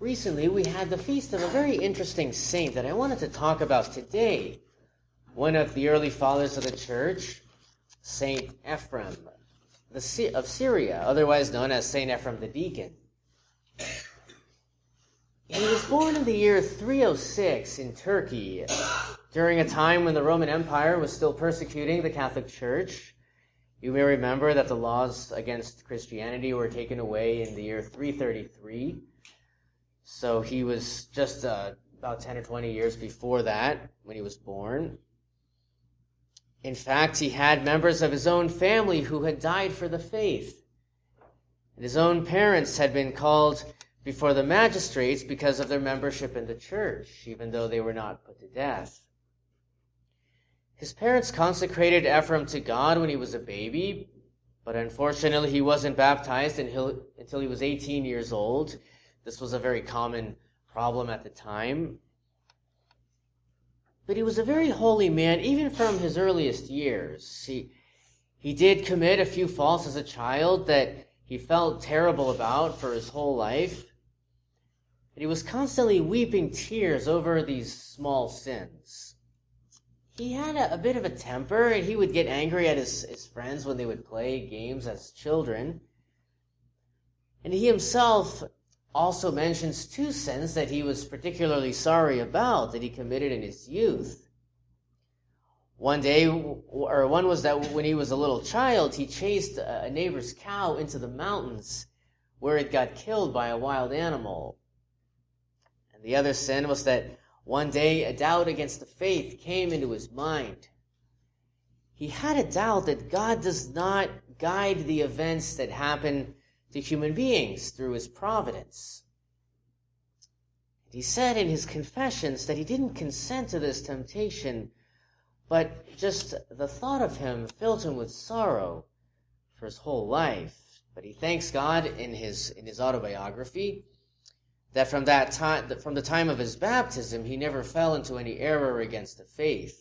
Recently, we had the feast of a very interesting saint that I wanted to talk about today. One of the early fathers of the church, Saint Ephrem of Syria, otherwise known as Saint Ephrem the Deacon. He was born in the year 306 in Turkey, during a time when the Roman Empire was still persecuting the Catholic Church. You may remember that the laws against Christianity were taken away in the year 333. So he was just about 10 or 20 years before that when he was born. In fact, he had members of his own family who had died for the faith. And his own parents had been called before the magistrates because of their membership in the church, even though they were not put to death. His parents consecrated Ephrem to God when he was a baby, but unfortunately he wasn't baptized until he was 18 years old. This was a very common problem at the time. But he was a very holy man, even from his earliest years. He did commit a few faults as a child that he felt terrible about for his whole life. But he was constantly weeping tears over these small sins. He had a bit of a temper, and he would get angry at his friends when they would play games as children. And he himself also mentions two sins that he was particularly sorry about that he committed in his youth. One was that when he was a little child, he chased a neighbor's cow into the mountains where it got killed by a wild animal. And the other sin was that one day a doubt against the faith came into his mind. He had a doubt that God does not guide the events that happen to human beings through his providence. He said in his confessions that he didn't consent to this temptation, but just the thought of him filled him with sorrow for his whole life. But he thanks God in his autobiography that from the time of his baptism, he never fell into any error against the faith.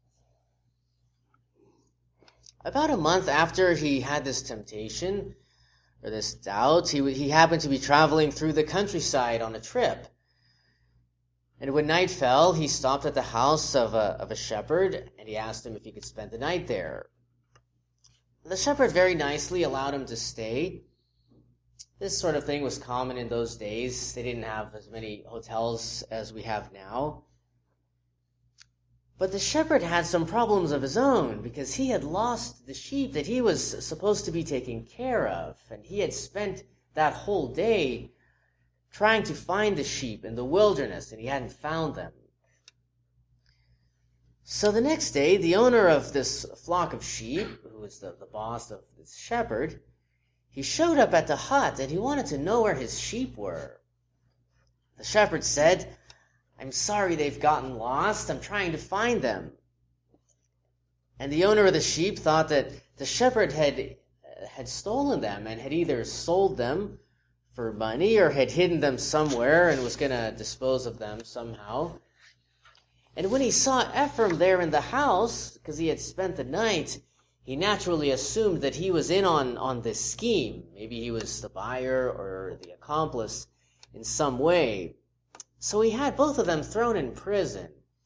About a month after he had this temptation, or this doubt, he happened to be traveling through the countryside on a trip. And when night fell, he stopped at the house of a shepherd, and he asked him if he could spend the night there. The shepherd very nicely allowed him to stay. This sort of thing was common in those days. They didn't have as many hotels as we have now. But the shepherd had some problems of his own because he had lost the sheep that he was supposed to be taking care of. And he had spent that whole day trying to find the sheep in the wilderness, and he hadn't found them. So the next day, the owner of this flock of sheep, who was the boss of this shepherd, he showed up at the hut and he wanted to know where his sheep were. The shepherd said, "I'm sorry they've gotten lost. I'm trying to find them." And the owner of the sheep thought that the shepherd had stolen them and had either sold them for money or had hidden them somewhere and was going to dispose of them somehow. And when he saw Ephrem there in the house, because he had spent the night, he naturally assumed that he was in on this scheme. Maybe he was the buyer or the accomplice in some way. So he had both of them thrown in prison.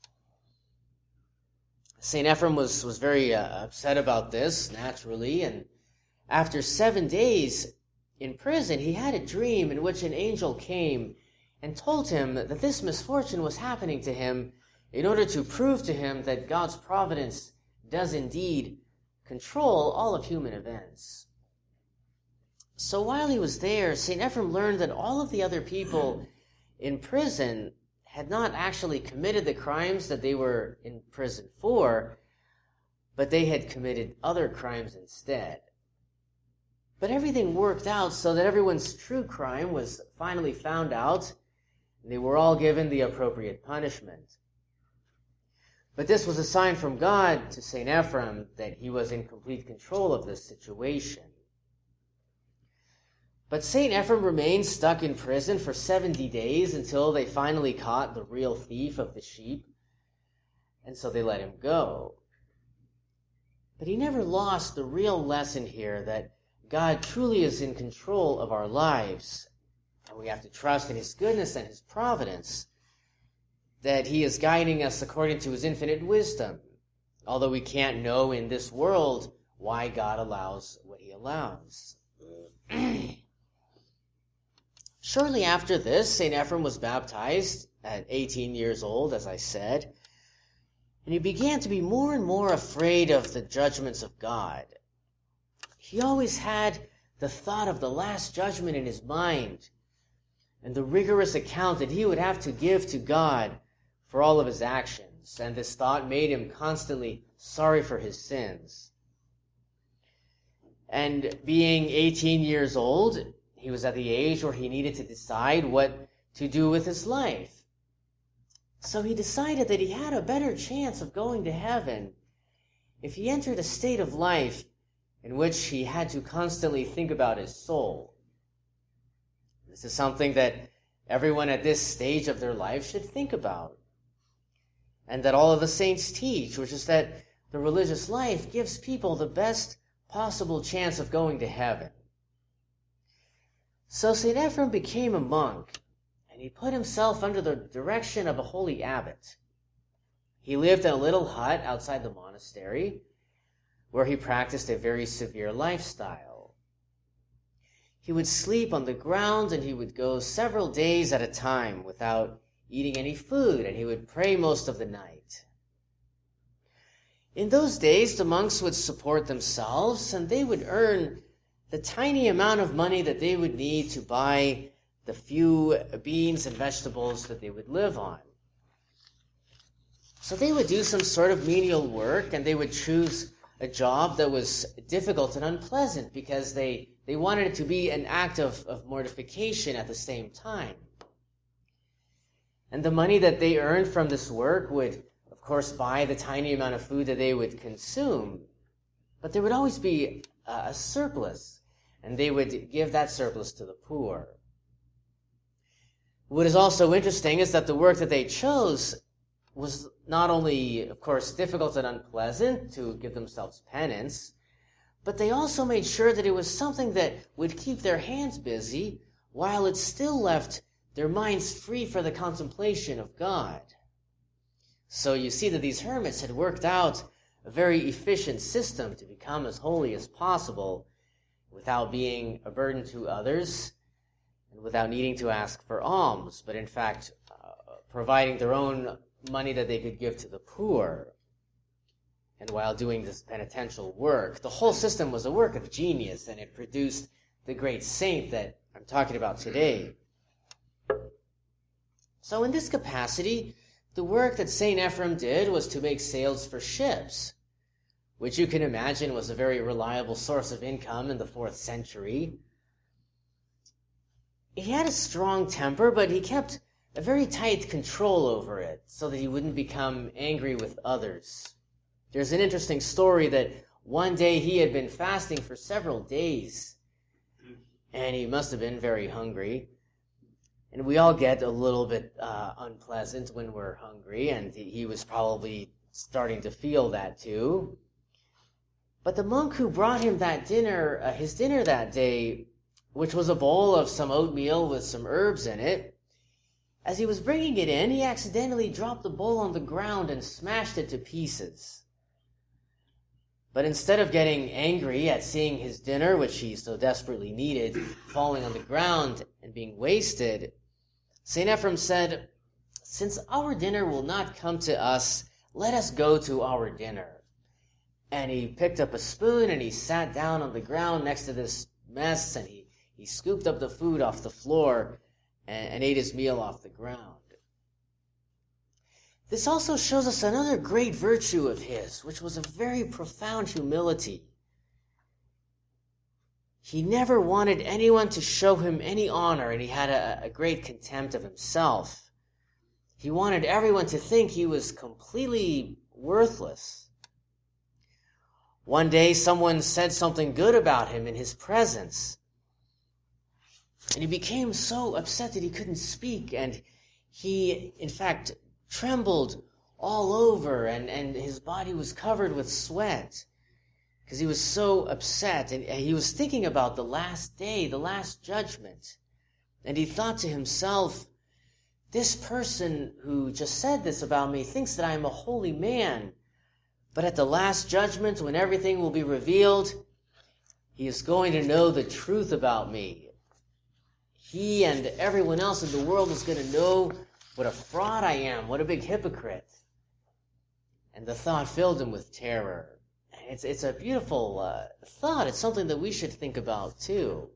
St. Ephrem was very upset about this, naturally, and after 7 days in prison, he had a dream in which an angel came and told him that this misfortune was happening to him in order to prove to him that God's providence does indeed control all of human events. So while he was there, St. Ephrem learned that all of the other people in prison had not actually committed the crimes that they were in prison for, but they had committed other crimes instead. But everything worked out so that everyone's true crime was finally found out, and they were all given the appropriate punishment. But this was a sign from God to St. Ephrem that he was in complete control of this situation. But St. Ephrem remained stuck in prison for 70 days until they finally caught the real thief of the sheep, and so they let him go. But he never lost the real lesson here that God truly is in control of our lives. And we have to trust in his goodness and his providence, that he is guiding us according to his infinite wisdom, although we can't know in this world why God allows what he allows. Shortly after this, St. Ephrem was baptized at 18 years old, as I said, and he began to be more and more afraid of the judgments of God. He always had the thought of the last judgment in his mind and the rigorous account that he would have to give to God for all of his actions, and this thought made him constantly sorry for his sins. And being 18 years old, he was at the age where he needed to decide what to do with his life. So he decided that he had a better chance of going to heaven if he entered a state of life in which he had to constantly think about his soul. This is something that everyone at this stage of their life should think about, and that all of the saints teach, which is that the religious life gives people the best possible chance of going to heaven. So St. Ephrem became a monk, and he put himself under the direction of a holy abbot. He lived in a little hut outside the monastery, where he practiced a very severe lifestyle. He would sleep on the ground, and he would go several days at a time without eating any food, and he would pray most of the night. In those days, the monks would support themselves, and they would earn the tiny amount of money that they would need to buy the few beans and vegetables that they would live on. So they would do some sort of menial work, and they would choose a job that was difficult and unpleasant because they wanted it to be an act of mortification at the same time. And the money that they earned from this work would, of course, buy the tiny amount of food that they would consume. But there would always be a surplus, and they would give that surplus to the poor. What is also interesting is that the work that they chose was not only, of course, difficult and unpleasant to give themselves penance, but they also made sure that it was something that would keep their hands busy while it still left their minds free for the contemplation of God. So you see that these hermits had worked out a very efficient system to become as holy as possible without being a burden to others and without needing to ask for alms, but in fact providing their own money that they could give to the poor, and while doing this penitential work. The whole system was a work of genius, and it produced the great saint that I'm talking about today. So in this capacity, the work that St. Ephrem did was to make sails for ships, which you can imagine was a very reliable source of income in the 4th century. He had a strong temper, but he kept a very tight control over it so that he wouldn't become angry with others. There's an interesting story that one day he had been fasting for several days, and he must have been very hungry. And we all get a little bit unpleasant when we're hungry, and he was probably starting to feel that too. But the monk who brought him that dinner, his dinner that day, which was a bowl of some oatmeal with some herbs in it, as he was bringing it in, he accidentally dropped the bowl on the ground and smashed it to pieces. But instead of getting angry at seeing his dinner, which he so desperately needed, falling on the ground and being wasted, St. Ephrem said, "Since our dinner will not come to us, let us go to our dinner." And he picked up a spoon and he sat down on the ground next to this mess, and he scooped up the food off the floor and ate his meal off the ground. This also shows us another great virtue of his, which was a very profound humility. He never wanted anyone to show him any honor, and he had a great contempt of himself. He wanted everyone to think he was completely worthless. One day, someone said something good about him in his presence, and he became so upset that he couldn't speak, and he, in fact, trembled all over, and his body was covered with sweat, because he was so upset, and he was thinking about the last day, the last judgment, And he thought to himself, this person who just said this about me thinks that I am a holy man. But at the last judgment, when everything will be revealed, he is going to know the truth about me. He and everyone else in the world is going to know what a fraud I am, what a big hypocrite. And the thought filled him with terror. It's a beautiful thought. It's something that we should think about too.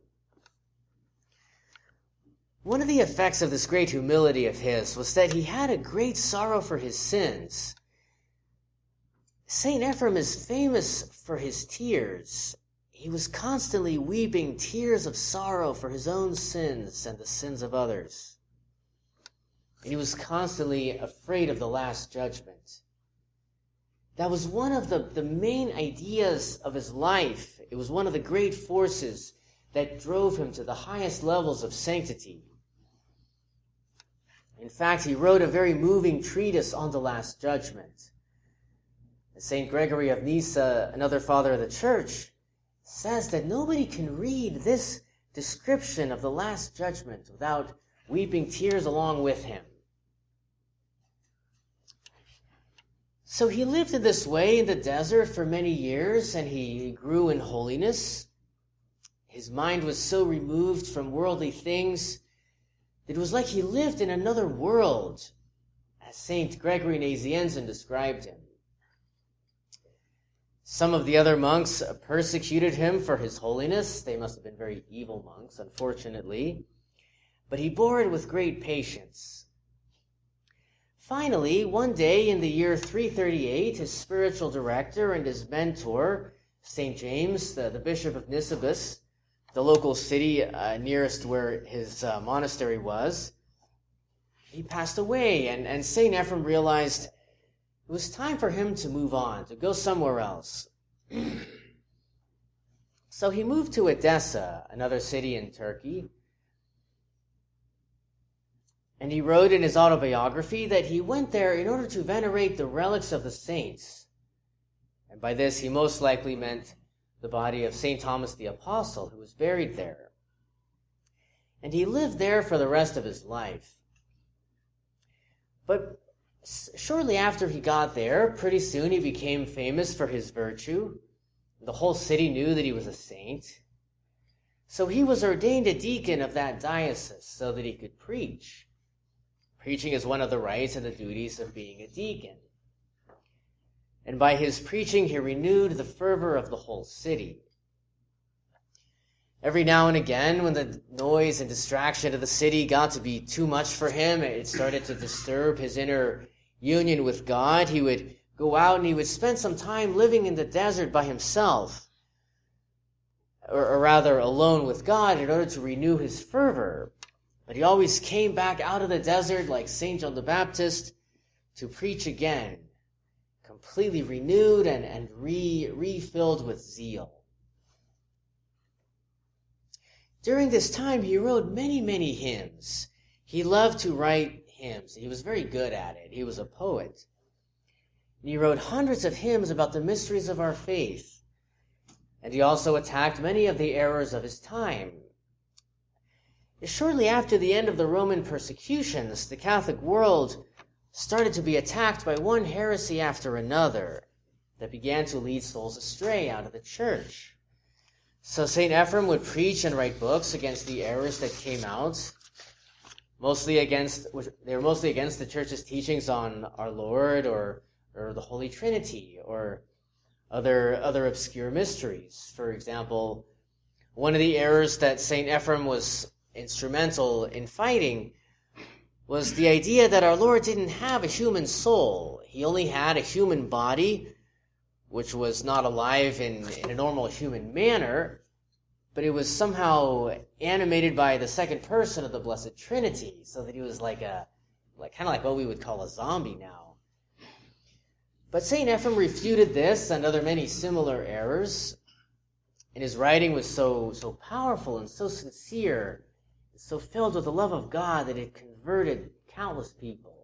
One of the effects of this great humility of his was that he had a great sorrow for his sins. St. Ephrem is famous for his tears. He was constantly weeping tears of sorrow for his own sins and the sins of others. And he was constantly afraid of the last judgment. That was one of the main ideas of his life. It was one of the great forces that drove him to the highest levels of sanctity. In fact, he wrote a very moving treatise on the Last Judgment. St. Gregory of Nyssa, another father of the Church, says that nobody can read this description of the Last Judgment without weeping tears along with him. So he lived in this way in the desert for many years, and he grew in holiness. His mind was so removed from worldly things that it was like he lived in another world, as St. Gregory Nazianzen described him. Some of the other monks persecuted him for his holiness. They must have been very evil monks, unfortunately. But he bore it with great patience. Finally, one day in the year 338, his spiritual director and his mentor, St. James, the Bishop of Nisibis, the local city nearest where his monastery was, he passed away, and St. Ephrem realized it was time for him to move on, to go somewhere else. So he moved to Edessa, another city in Turkey. And he wrote in his autobiography that he went there in order to venerate the relics of the saints. And by this he most likely meant the body of St. Thomas the Apostle, who was buried there. And he lived there for the rest of his life. But shortly after he got there, pretty soon he became famous for his virtue. The whole city knew that he was a saint. So he was ordained a deacon of that diocese so that he could preach. Preaching is one of the rights and the duties of being a deacon. And by his preaching, he renewed the fervor of the whole city. Every now and again, when the noise and distraction of the city got to be too much for him, it started to disturb his inner union with God, he would go out and he would spend some time living in the desert by himself, or rather alone with God, in order to renew his fervor. But he always came back out of the desert like St. John the Baptist to preach again, completely renewed and refilled with zeal. During this time, he wrote many, many hymns. He loved to write hymns. He was very good at it. He was a poet. And he wrote hundreds of hymns about the mysteries of our faith. And he also attacked many of the errors of his time. Shortly after the end of the Roman persecutions, the Catholic world started to be attacked by one heresy after another that began to lead souls astray out of the church. So St. Ephrem would preach and write books against the errors that came out. They were mostly against the church's teachings on our Lord or the Holy Trinity or other obscure mysteries. For example, one of the errors that St. Ephrem was instrumental in fighting was the idea that our Lord didn't have a human soul. He only had a human body, which was not alive in a normal human manner, but it was somehow animated by the second person of the Blessed Trinity, so that he was kind of like what we would call a zombie now. But St. Ephrem refuted this and other many similar errors, and his writing was so powerful and so sincere, so filled with the love of God that it converted countless people.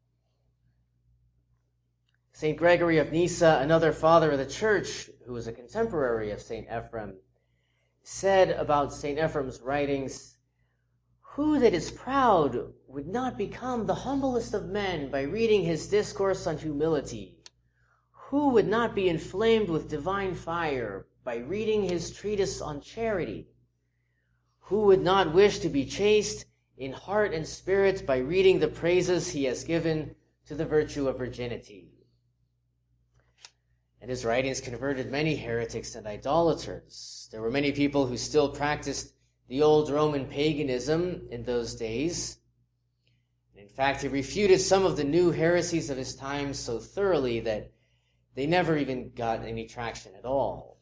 St. Gregory of Nyssa, another father of the church, who was a contemporary of St. Ephrem, said about St. Ephrem's writings, Who that is proud would not become the humblest of men by reading his discourse on humility? Who would not be inflamed with divine fire by reading his treatise on charity? Who would not wish to be chaste in heart and spirit by reading the praises he has given to the virtue of virginity? And his writings converted many heretics and idolaters. There were many people who still practiced the old Roman paganism in those days. In fact, he refuted some of the new heresies of his time so thoroughly that they never even got any traction at all.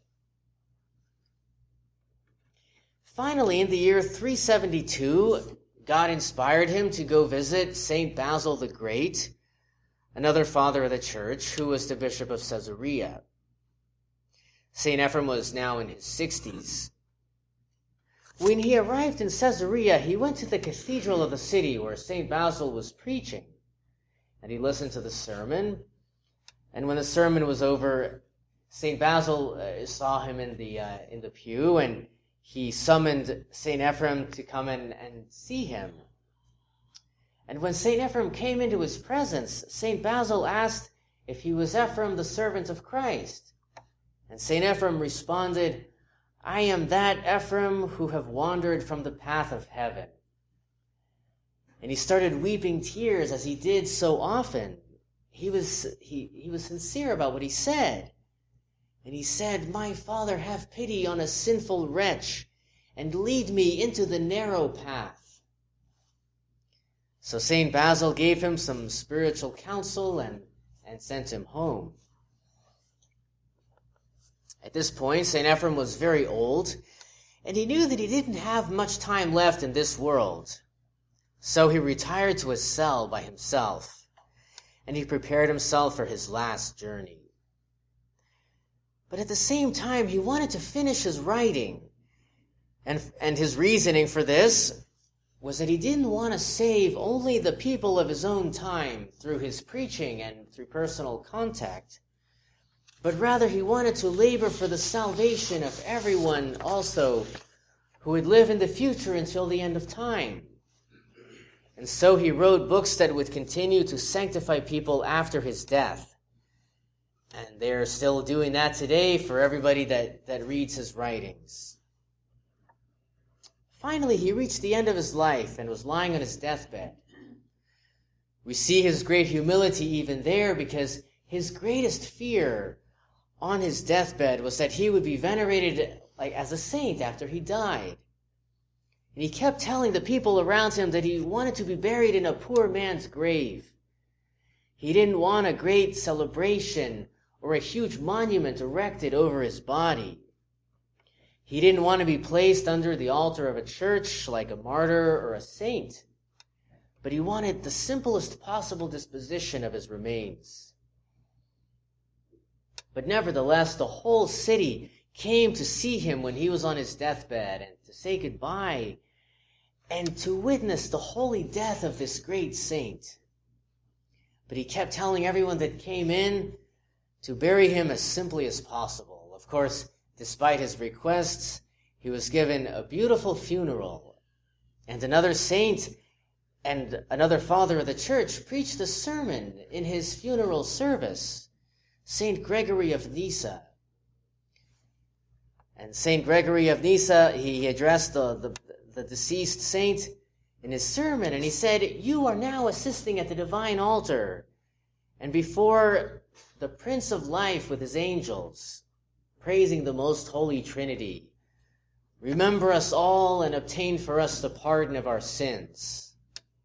Finally, in the year 372, God inspired him to go visit St. Basil the Great, another father of the church, who was the bishop of Caesarea. St. Ephrem was now in his 60s. When he arrived in Caesarea, he went to the cathedral of the city where St. Basil was preaching, and he listened to the sermon. And when the sermon was over, St. Basil saw him in the pew, and he summoned St. Ephrem to come in and see him. And when St. Ephrem came into his presence, St. Basil asked if he was Ephrem, the servant of Christ. And St. Ephrem responded, "I am that Ephrem who have wandered from the path of heaven." And he started weeping tears, as he did so often. He was sincere about what he said. And he said, "My Father, have pity on a sinful wretch, and lead me into the narrow path." So St. Basil gave him some spiritual counsel and sent him home. At this point, St. Ephrem was very old, and he knew that he didn't have much time left in this world. So he retired to a cell by himself, and he prepared himself for his last journey. But at the same time, he wanted to finish his writing. And his reasoning for this was that he didn't want to save only the people of his own time through his preaching and through personal contact, but rather he wanted to labor for the salvation of everyone also who would live in the future until the end of time. And so he wrote books that would continue to sanctify people after his death. And they're still doing that today for everybody that reads his writings. Finally, he reached the end of his life and was lying on his deathbed. We see his great humility even there, because his greatest fear on his deathbed was that he would be venerated as a saint after he died. And he kept telling the people around him that he wanted to be buried in a poor man's grave. He didn't want a great celebration or a huge monument erected over his body. He didn't want to be placed under the altar of a church like a martyr or a saint, but he wanted the simplest possible disposition of his remains. But nevertheless, the whole city came to see him when he was on his deathbed and to say goodbye and to witness the holy death of this great saint. But he kept telling everyone that came in to bury him as simply as possible. Of course, despite his requests, he was given a beautiful funeral, and another saint and another father of the church preached a sermon in his funeral service, St. Gregory of Nyssa. And St. Gregory of Nyssa, he addressed the deceased saint in his sermon, and he said, "You are now assisting at the divine altar, and before the Prince of Life with his angels, praising the most holy Trinity. Remember us all and obtain for us the pardon of our sins."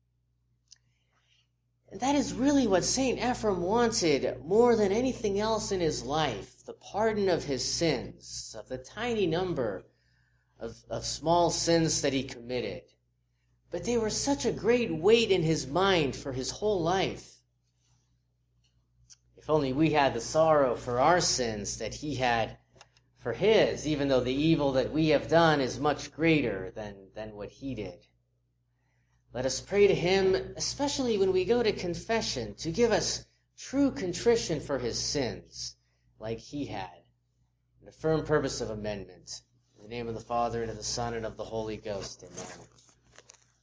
And that is really what St. Ephrem wanted more than anything else in his life, the pardon of his sins, of the tiny number of small sins that he committed. But they were such a great weight in his mind for his whole life. If only we had the sorrow for our sins that he had for his, even though the evil that we have done is much greater than what he did. Let us pray to him, especially when we go to confession, to give us true contrition for his sins, like he had, and a firm purpose of amendment. In the name of the Father, and of the Son, and of the Holy Ghost. Amen.